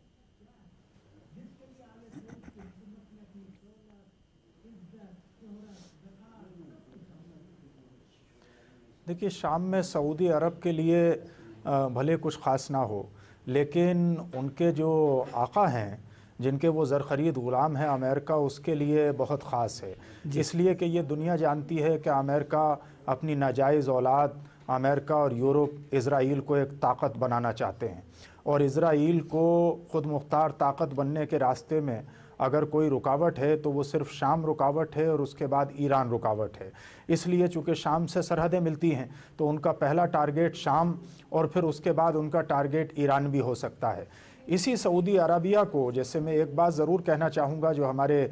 دیکھیے، شام میں سعودی عرب کے لیے بھلے کچھ خاص نہ ہو، لیکن ان کے جو آقا ہیں جن کے وہ زرخرید غلام ہیں امریکہ، اس کے لیے بہت خاص ہے. اس لیے کہ یہ دنیا جانتی ہے کہ امریکہ اپنی ناجائز اولاد امریکہ اور یورپ اسرائیل کو ایک طاقت بنانا چاہتے ہیں، اور اسرائیل کو خود مختار طاقت بننے کے راستے میں اگر کوئی رکاوٹ ہے تو وہ صرف شام رکاوٹ ہے، اور اس کے بعد ایران رکاوٹ ہے. اس لیے چونکہ شام سے سرحدیں ملتی ہیں تو ان کا پہلا ٹارگیٹ شام، اور پھر اس کے بعد ان کا ٹارگیٹ ایران بھی ہو سکتا ہے. اسی سعودی عربیہ کو، جیسے میں ایک بات ضرور کہنا چاہوں گا جو ہمارے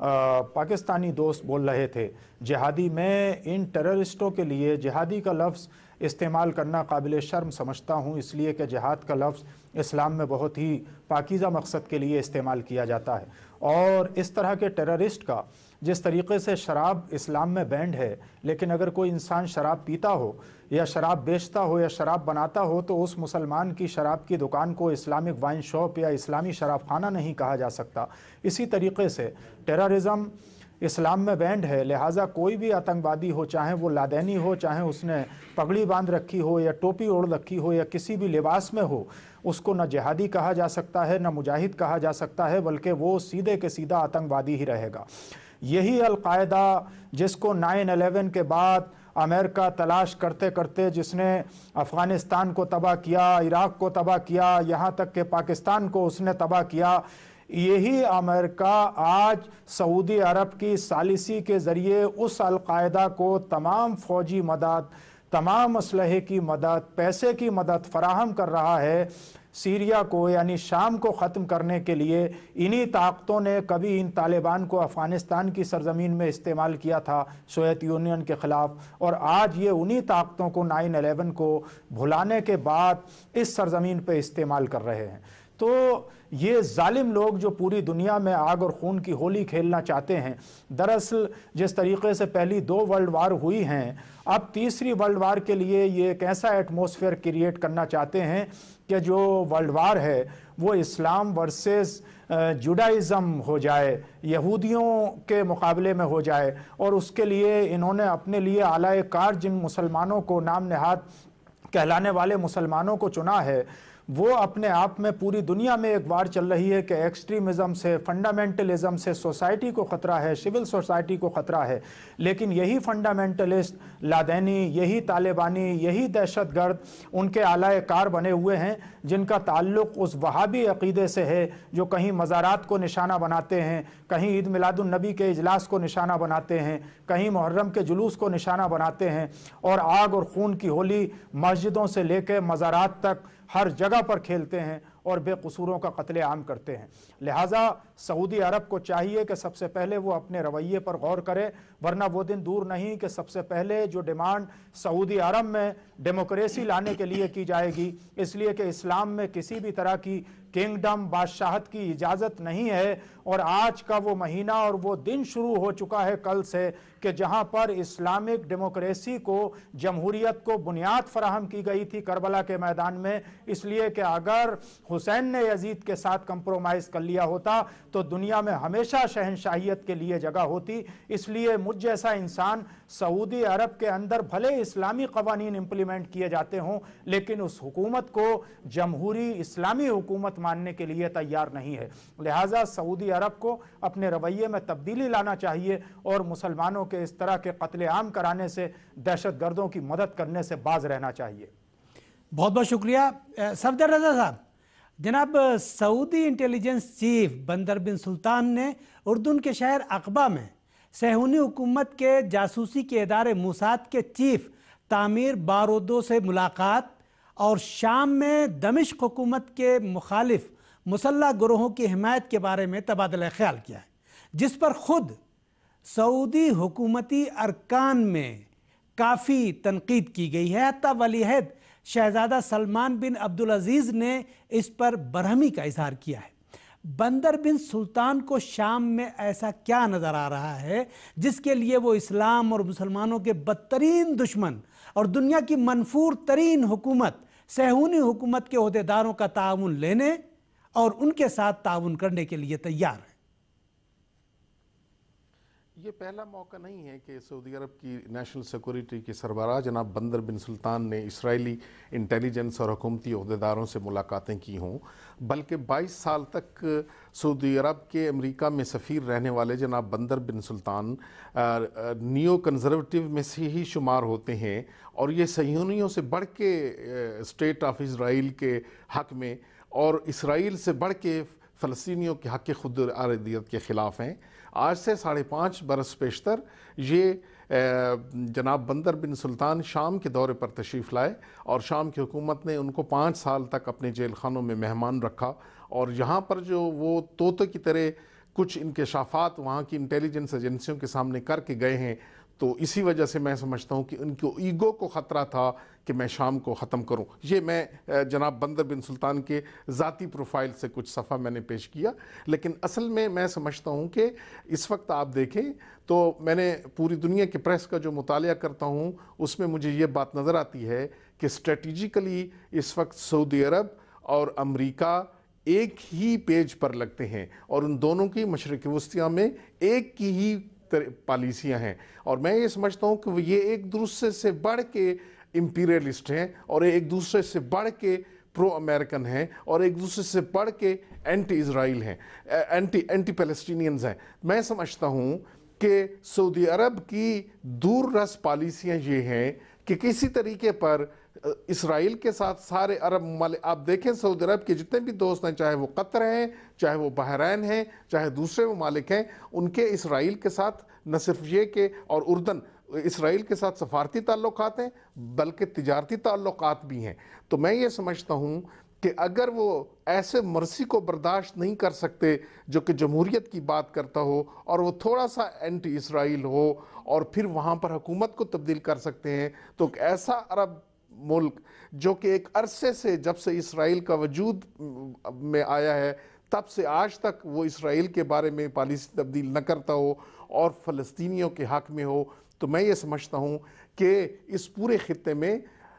پاکستانی دوست بول رہے تھے، جہادی، میں ان ٹیررسٹوں کے لیے جہادی کا لفظ استعمال کرنا قابل شرم سمجھتا ہوں، اس لیے کہ جہاد کا لفظ اسلام میں بہت ہی پاکیزہ مقصد کے لیے استعمال کیا جاتا ہے. اور اس طرح کے ٹیررسٹ کا، جس طریقے سے شراب اسلام میں بینڈ ہے، لیکن اگر کوئی انسان شراب پیتا ہو یا شراب بیچتا ہو یا شراب بناتا ہو تو اس مسلمان کی شراب کی دکان کو اسلامک وائن شاپ یا اسلامی شراب خانہ نہیں کہا جا سکتا. اسی طریقے سے ٹیررزم اسلام میں بینڈ ہے، لہٰذا کوئی بھی آتنکوادی ہو، چاہے وہ لادینی ہو، چاہے اس نے پگڑی باندھ رکھی ہو یا ٹوپی اوڑھ رکھی ہو یا کسی بھی لباس میں ہو، اس کو نہ جہادی کہا جا سکتا ہے، نہ مجاہد کہا جا سکتا ہے، بلکہ وہ سیدھے کے سیدھا آتنکوادی ہی رہے گا. یہی القاعدہ جس کو نائن الیون کے بعد امریکہ تلاش کرتے کرتے، جس نے افغانستان کو تباہ کیا، عراق کو تباہ کیا، یہاں تک کہ پاکستان کو اس نے تباہ کیا، یہی امریکہ آج سعودی عرب کی ثالثی کے ذریعے اس القاعدہ کو تمام فوجی مدد، تمام اسلحے کی مدد، پیسے کی مدد فراہم کر رہا ہے. سیریا کو یعنی شام کو ختم کرنے کے لیے انہی طاقتوں نے کبھی ان طالبان کو افغانستان کی سرزمین میں استعمال کیا تھا سوویت یونین کے خلاف، اور آج یہ انہی طاقتوں کو نائن الیون کو بھلانے کے بعد اس سرزمین پہ استعمال کر رہے ہیں. تو یہ ظالم لوگ جو پوری دنیا میں آگ اور خون کی ہولی کھیلنا چاہتے ہیں، دراصل جس طریقے سے پہلی دو ورلڈ وار ہوئی ہیں، اب تیسری ورلڈ وار کے لیے یہ ایک ایسا ایٹماسفیئر کریٹ کرنا چاہتے ہیں کہ جو ورلڈ وار ہے وہ اسلام ورسز جوڈائزم ہو جائے، یہودیوں کے مقابلے میں ہو جائے. اور اس کے لیے انہوں نے اپنے لیے اعلیٰ کار جن مسلمانوں کو نام نہاد کہلانے والے مسلمانوں کو چنا ہے، وہ اپنے آپ میں پوری دنیا میں ایک وار چل رہی ہے کہ ایکسٹریمزم سے، فنڈامنٹلزم سے سوسائٹی کو خطرہ ہے، سول سوسائٹی کو خطرہ ہے. لیکن یہی فنڈامنٹلسٹ لادینی، یہی طالبانی، یہی دہشت گرد ان کے اعلیٰ کار بنے ہوئے ہیں جن کا تعلق اس وہابی عقیدے سے ہے جو کہیں مزارات کو نشانہ بناتے ہیں، کہیں عید میلاد النبی کے اجلاس کو نشانہ بناتے ہیں، کہیں محرم کے جلوس کو نشانہ بناتے ہیں، اور آگ اور خون کی ہولی مسجدوں سے لے کے مزارات تک ہر جگہ پر کھیلتے ہیں. اور بے قصوروں کا قتل عام کرتے ہیں۔ لہٰذا سعودی عرب کو چاہیے کہ سب سے پہلے وہ اپنے رویے پر غور کرے، ورنہ وہ دن دور نہیں کہ سب سے پہلے جو ڈیمانڈ سعودی عرب میں ڈیموکریسی لانے کے لیے کی جائے گی، اس لیے کہ اسلام میں کسی بھی طرح کی کنگڈم بادشاہت کی اجازت نہیں ہے، اور آج کا وہ مہینہ اور وہ دن شروع ہو چکا ہے کل سے کہ جہاں پر اسلامک ڈیموکریسی کو، جمہوریت کو بنیاد فراہم کی گئی تھی کربلا کے میدان میں، اس لیے کہ اگر حسین نے یزید کے ساتھ کمپرومائز کر لیا ہوتا تو دنیا میں ہمیشہ شہنشاہیت کے لیے جگہ ہوتی۔ اس لیے مجھ جیسا انسان سعودی عرب کے اندر بھلے اسلامی قوانین امپلیمنٹ کیے جاتے ہوں لیکن اس حکومت کو جمہوری اسلامی حکومت ماننے کے لیے تیار نہیں ہے۔ لہٰذا سعودی عرب کو اپنے رویے میں تبدیلی لانا چاہیے اور مسلمانوں کے اس طرح کے قتل عام کرانے سے، دہشت گردوں کی مدد کرنے سے باز رہنا چاہیے۔ بہت بہت شکریہ صفدر رضا صاحب۔ جناب سعودی انٹیلیجنس چیف بندر بن سلطان نے اردن کے شہر عقبہ میں صہیونی حکومت کے جاسوسی کے ادارے موساد کے چیف تعمیر بارودو سے ملاقات اور شام میں دمشق حکومت کے مخالف مسلح گروہوں کی حمایت کے بارے میں تبادلہ خیال کیا ہے، جس پر خود سعودی حکومتی ارکان میں کافی تنقید کی گئی ہے۔ حتیٰ ولی عہد شہزادہ سلمان بن عبدالعزیز نے اس پر برہمی کا اظہار کیا ہے۔ بندر بن سلطان کو شام میں ایسا کیا نظر آ رہا ہے جس کے لیے وہ اسلام اور مسلمانوں کے بدترین دشمن اور دنیا کی منفور ترین حکومت صہیونی حکومت کے عہدیداروں کا تعاون لینے اور ان کے ساتھ تعاون کرنے کے لیے تیار ہے؟ یہ پہلا موقع نہیں ہے کہ سعودی عرب کی نیشنل سیکورٹی کے سربراہ جناب بندر بن سلطان نے اسرائیلی انٹیلیجنس اور حکومتی عہدیداروں سے ملاقاتیں کی ہوں، بلکہ بائیس سال تک سعودی عرب کے امریکہ میں سفیر رہنے والے جناب بندر بن سلطان نیو کنزرویٹو میں سے ہی شمار ہوتے ہیں، اور یہ صہیونیوں سے بڑھ کے اسٹیٹ آف اسرائیل کے حق میں اور اسرائیل سے بڑھ کے فلسطینیوں کے حق خود ارادیت کے خلاف ہیں۔ آج سے ساڑھے پانچ برس پیشتر یہ جناب بندر بن سلطان شام کے دورے پر تشریف لائے، اور شام کی حکومت نے ان کو پانچ سال تک اپنے جیل خانوں میں مہمان رکھا، اور یہاں پر جو وہ طوطے کی طرح کچھ انکشافات وہاں کی انٹیلیجنس ایجنسیوں کے سامنے کر کے گئے ہیں، تو اسی وجہ سے میں سمجھتا ہوں کہ ان کو ایگو کو خطرہ تھا کہ میں شام کو ختم کروں۔ یہ میں جناب بندر بن سلطان کے ذاتی پروفائل سے کچھ صفحہ میں نے پیش کیا، لیکن اصل میں میں سمجھتا ہوں کہ اس وقت آپ دیکھیں تو میں نے پوری دنیا کے پریس کا جو مطالعہ کرتا ہوں اس میں مجھے یہ بات نظر آتی ہے کہ اسٹریٹجیکلی اس وقت سعودی عرب اور امریکہ ایک ہی پیج پر لگتے ہیں، اور ان دونوں کی مشرق وسطیٰ میں ایک کی ہی پالیسیاں ہیں، اور میں یہ سمجھتا ہوں کہ یہ ایک دوسرے سے بڑھ کے امپیریلسٹ ہیں، اور ایک دوسرے سے بڑھ کے پرو امریکن ہیں، اور ایک دوسرے سے بڑھ کے اینٹی اسرائیل ہیں، اینٹی اینٹی پیلسٹینینز ہیں۔ میں سمجھتا ہوں کہ سعودی عرب کی دور رس پالیسیاں یہ ہیں کہ کسی طریقے پر اسرائیل کے ساتھ سارے عرب ممالک، آپ دیکھیں سعودی عرب کے جتنے بھی دوست ہیں، چاہے وہ قطر ہیں، چاہے وہ بحرین ہیں، چاہے دوسرے ممالک ہیں، ان کے اسرائیل کے ساتھ نہ صرف یہ کہ اور اردن اسرائیل کے ساتھ سفارتی تعلقات ہیں بلکہ تجارتی تعلقات بھی ہیں۔ تو میں یہ سمجھتا ہوں کہ اگر وہ ایسے مرثی کو برداشت نہیں کر سکتے جو کہ جمہوریت کی بات کرتا ہو اور وہ تھوڑا سا اینٹی اسرائیل ہو اور پھر وہاں پر حکومت کو تبدیل کر سکتے ہیں، تو ایک ایسا عرب ملک جو کہ ایک عرصے سے جب سے اسرائیل کا وجود میں آیا ہے تب سے آج تک وہ اسرائیل کے بارے میں پالیسی تبدیل نہ کرتا ہو اور فلسطینیوں کے حق میں ہو، تو میں یہ سمجھتا ہوں کہ اس پورے خطے میں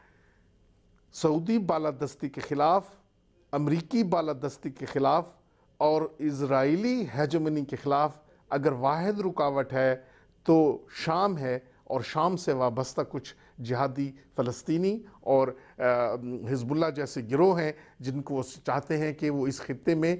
سعودی بالادستی کے خلاف، امریکی بالادستی کے خلاف اور اسرائیلی ہیجمنی کے خلاف اگر واحد رکاوٹ ہے تو شام ہے، اور شام سے وابستہ کچھ جہادی فلسطینی اور حزب اللہ جیسے گروہ ہیں جن کو وہ چاہتے ہیں کہ وہ اس خطے میں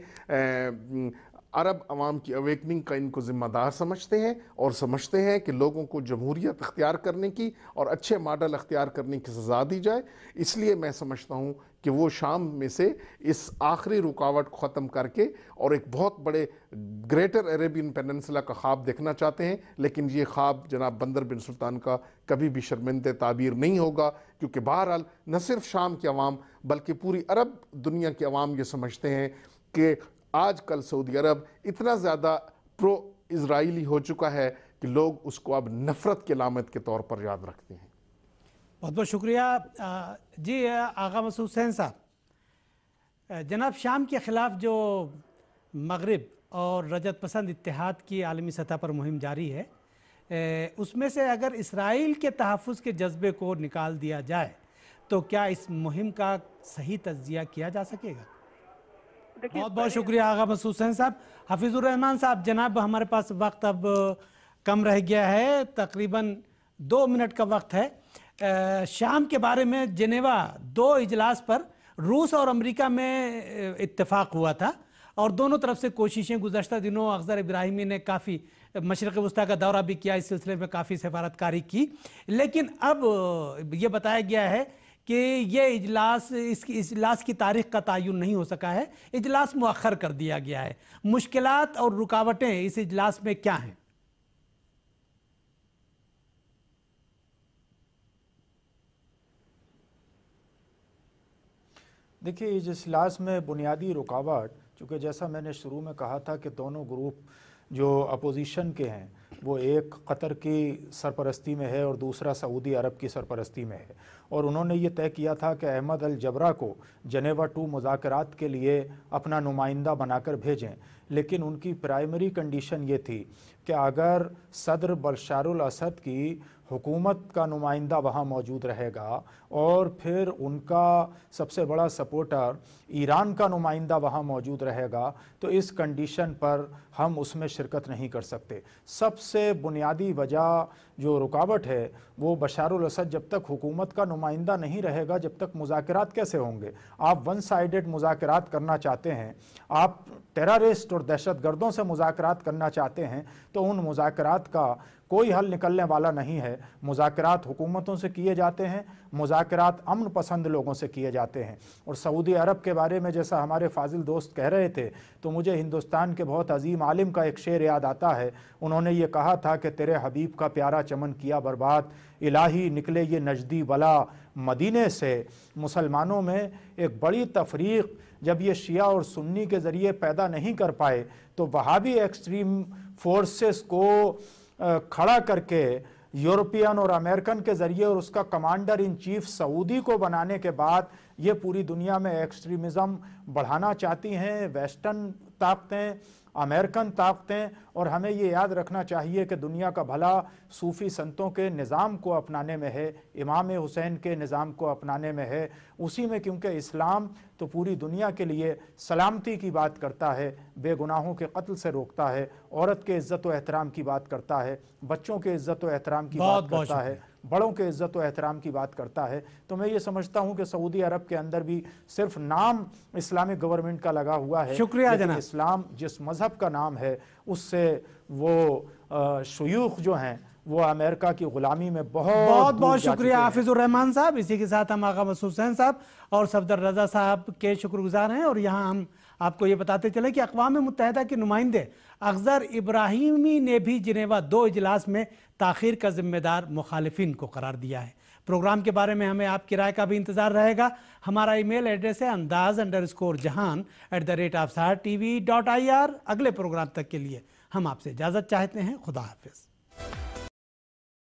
عرب عوام کی اویکننگ کا ان کو ذمہ دار سمجھتے ہیں، اور سمجھتے ہیں کہ لوگوں کو جمہوریت اختیار کرنے کی اور اچھے ماڈل اختیار کرنے کی سزا دی جائے۔ اس لیے میں سمجھتا ہوں کہ وہ شام میں سے اس آخری رکاوٹ کو ختم کر کے اور ایک بہت بڑے گریٹر عربین پیننسلا کا خواب دیکھنا چاہتے ہیں، لیکن یہ خواب جناب بندر بن سلطان کا کبھی بھی شرمندہ تعبیر نہیں ہوگا، کیونکہ بہرحال نہ صرف شام کے عوام بلکہ پوری عرب دنیا کے عوام یہ سمجھتے ہیں کہ آج کل سعودی عرب اتنا زیادہ پرو اسرائیلی ہو چکا ہے کہ لوگ اس کو اب نفرت کی علامت کے طور پر یاد رکھتے ہیں۔ بہت بہت شکریہ۔ جی آغا مسعود حسین صاحب، جناب شام کے خلاف جو مغرب اور رجت پسند اتحاد کی عالمی سطح پر مہم جاری ہے، اس میں سے اگر اسرائیل کے تحفظ کے جذبے کو نکال دیا جائے تو کیا اس مہم کا صحیح تجزیہ کیا جا سکے گا؟ بہت بہت شکریہ آغا مسعود حسین صاحب۔ حفیظ الرحمان صاحب، جناب ہمارے پاس وقت اب کم رہ گیا ہے، تقریباً دو منٹ کا وقت ہے۔ شام کے بارے میں جنیوا دو اجلاس پر روس اور امریکہ میں اتفاق ہوا تھا اور دونوں طرف سے کوششیں گزشتہ دنوں اخضر ابراہیمی نے کافی مشرق وسطیٰ کا دورہ بھی کیا، اس سلسلے میں کافی سفارتکاری کی، لیکن اب یہ بتایا گیا ہے کہ یہ اجلاس اس کی اجلاس کی تاریخ کا تعین نہیں ہو سکا ہے، اجلاس مؤخر کر دیا گیا ہے۔ مشکلات اور رکاوٹیں اس اجلاس میں کیا ہیں؟ دیکھیے اس اجلاس میں بنیادی رکاوٹ، چونکہ جیسا میں نے شروع میں کہا تھا کہ دونوں گروپ جو اپوزیشن کے ہیں وہ ایک قطر کی سرپرستی میں ہے اور دوسرا سعودی عرب کی سرپرستی میں ہے، اور انہوں نے یہ طے کیا تھا کہ احمد الجبرا کو جنیوا ٹو مذاکرات کے لیے اپنا نمائندہ بنا کر بھیجیں، لیکن ان کی پرائمری کنڈیشن یہ تھی کہ اگر صدر بشار الاسد کی حکومت کا نمائندہ وہاں موجود رہے گا اور پھر ان کا سب سے بڑا سپورٹر ایران کا نمائندہ وہاں موجود رہے گا تو اس کنڈیشن پر ہم اس میں شرکت نہیں کر سکتے۔ سب سے بنیادی وجہ جو رکاوٹ ہے وہ بشار الاسد جب تک حکومت کا نمائندہ نہیں رہے گا جب تک مذاکرات کیسے ہوں گے؟ آپ ون سائیڈڈ مذاکرات کرنا چاہتے ہیں، آپ ٹیررسٹ اور دہشت گردوں سے مذاکرات کرنا چاہتے ہیں تو ان مذاکرات کا کوئی حل نکلنے والا نہیں ہے۔ مذاکرات حکومتوں سے کیے جاتے ہیں، مذاکرات امن پسند لوگوں سے کیے جاتے ہیں۔ اور سعودی عرب کے بارے میں جیسا ہمارے فاضل دوست کہہ رہے تھے تو مجھے ہندوستان کے بہت عظیم عالم کا ایک شعر یاد آتا ہے، انہوں نے یہ کہا تھا کہ تیرے حبیب کا پیارا چمن کیا برباد، الہی نکلے یہ نجدی بلا مدینے سے۔ مسلمانوں میں ایک بڑی تفریق جب یہ شیعہ اور سنی کے ذریعے پیدا نہیں کر پائے تو وہابی ایکسٹریم فورسز کو کھڑا کر کے یورپین اور امریکن کے ذریعے اور اس کا کمانڈر ان چیف سعودی کو بنانے کے بعد یہ پوری دنیا میں ایکسٹریمزم بڑھانا چاہتی ہیں ویسٹرن طاقتیں، امریکن طاقتیں، اور ہمیں یہ یاد رکھنا چاہیے کہ دنیا کا بھلا صوفی سنتوں کے نظام کو اپنانے میں ہے، امام حسین کے نظام کو اپنانے میں ہے، اسی میں، کیونکہ اسلام تو پوری دنیا کے لیے سلامتی کی بات کرتا ہے، بے گناہوں کے قتل سے روکتا ہے، عورت کے عزت و احترام کی بات کرتا ہے، بچوں کے عزت و احترام کی بات کرتا ہے، بڑوں کے عزت و احترام کی بات کرتا ہے۔ تو میں یہ سمجھتا ہوں کہ سعودی عرب کے اندر بھی صرف نام اسلامک گورنمنٹ کا لگا ہوا ہے، شکریہ جناب۔ اسلام جس مذہب کا نام ہے اس سے وہ شیوخ جو ہیں وہ امریکہ کی غلامی میں بہت بہت بہت شکریہ حافظ الرحمان صاحب۔ اسی کے ساتھ ہم آغا مسعود حسین صاحب اور صفدر رضا صاحب کے شکر گزار ہیں، اور یہاں ہم آپ کو یہ بتاتے چلیں کہ اقوام متحدہ کے نمائندے اخضر ابراہیمی نے بھی جنیوا دو اجلاس میں تاخیر کا ذمہ دار مخالفین کو قرار دیا ہے۔ پروگرام کے بارے میں ہمیں آپ کی رائے کا بھی انتظار رہے گا۔ ہمارا ای میل ایڈریس ہے Andaz underscore Jahan at the rate of Sahar T V dot I R. اگلے پروگرام تک کے لیے ہم آپ سے اجازت چاہتے ہیں۔ خدا حافظ۔